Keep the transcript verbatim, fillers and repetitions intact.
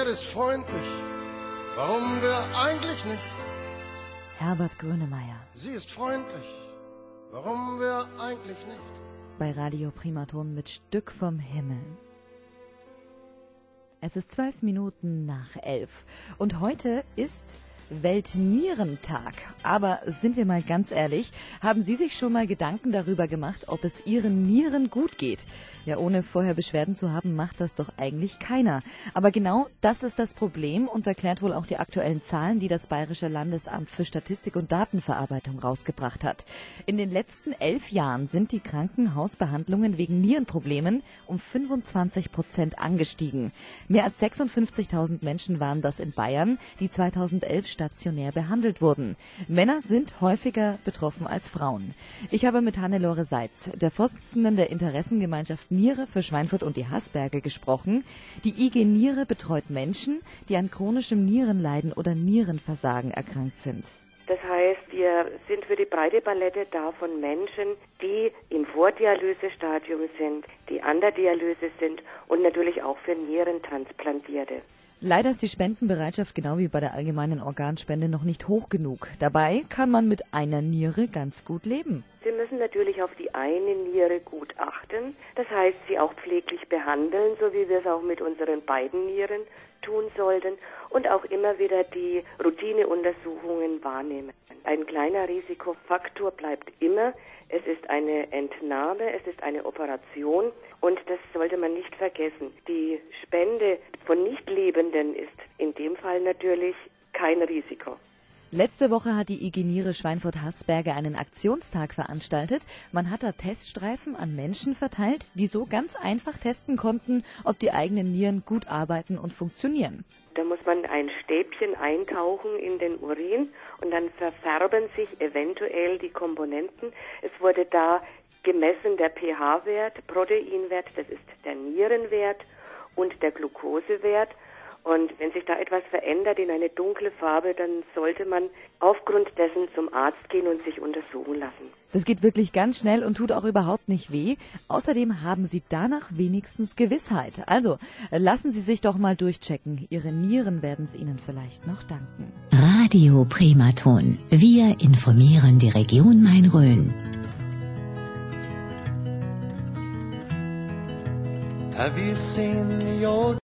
ist freundlich. Warum wir eigentlich nicht? Herbert Grönemeyer. Sie ist freundlich. Warum wir eigentlich nicht? Bei Radio Primaton mit Stück vom Himmel. Es ist zwölf Minuten nach elf und heute ist Weltnierentag. Aber sind wir mal ganz ehrlich, haben Sie sich schon mal Gedanken darüber gemacht, ob es Ihren Nieren gut geht? Ja, ohne vorher Beschwerden zu haben, macht das doch eigentlich keiner. Aber genau das ist das Problem und erklärt wohl auch die aktuellen Zahlen, die das Bayerische Landesamt für Statistik und Datenverarbeitung rausgebracht hat. In den letzten elf Jahren sind die Krankenhausbehandlungen wegen Nierenproblemen um fünfundzwanzig Prozent angestiegen. Mehr als sechsundfünfzigtausend Menschen waren das in Bayern, die zweitausendelf stationär behandelt wurden. Männer sind häufiger betroffen als Frauen. Ich habe mit Hannelore Seitz, der Vorsitzenden der Interessengemeinschaft Niere für Schweinfurt und die Hasberge, gesprochen. Die I G Niere betreut Menschen, die an chronischem Nierenleiden oder Nierenversagen erkrankt sind. Das heißt, wir sind für die breite Palette da von Menschen, die im Vordialysestadium sind, die an der Dialyse sind und natürlich auch für Nierentransplantierte. Leider ist die Spendenbereitschaft genau wie bei der allgemeinen Organspende noch nicht hoch genug. Dabei kann man mit einer Niere ganz gut leben. Sie müssen natürlich auf die eine Niere gut achten. Das heißt, sie auch pfleglich behandeln, so wie wir es auch mit unseren beiden Nieren tun sollten. Und auch immer wieder die Routineuntersuchungen wahrnehmen. Ein kleiner Risikofaktor bleibt immer. Es ist eine Entnahme, es ist eine Operation und das sollte man nicht vergessen. Die Spende von Nichtlebenden ist in dem Fall natürlich kein Risiko. Letzte Woche hat die I G Niere Schweinfurt-Hasberge einen Aktionstag veranstaltet. Man hat da Teststreifen an Menschen verteilt, die so ganz einfach testen konnten, ob die eigenen Nieren gut arbeiten und funktionieren. Da muss man ein Stäbchen eintauchen in den Urin und dann verfärben sich eventuell die Komponenten. Es wurde da gemessen der pH-Wert, Proteinwert, das ist der Nierenwert und der Glukosewert. Und wenn sich da etwas verändert in eine dunkle Farbe, dann sollte man aufgrund dessen zum Arzt gehen und sich untersuchen lassen. Das geht wirklich ganz schnell und tut auch überhaupt nicht weh. Außerdem haben Sie danach wenigstens Gewissheit. Also, lassen Sie sich doch mal durchchecken. Ihre Nieren werden es Ihnen vielleicht noch danken. Radio Primaton. Wir informieren die Region Main-Rhön. Have you seen the old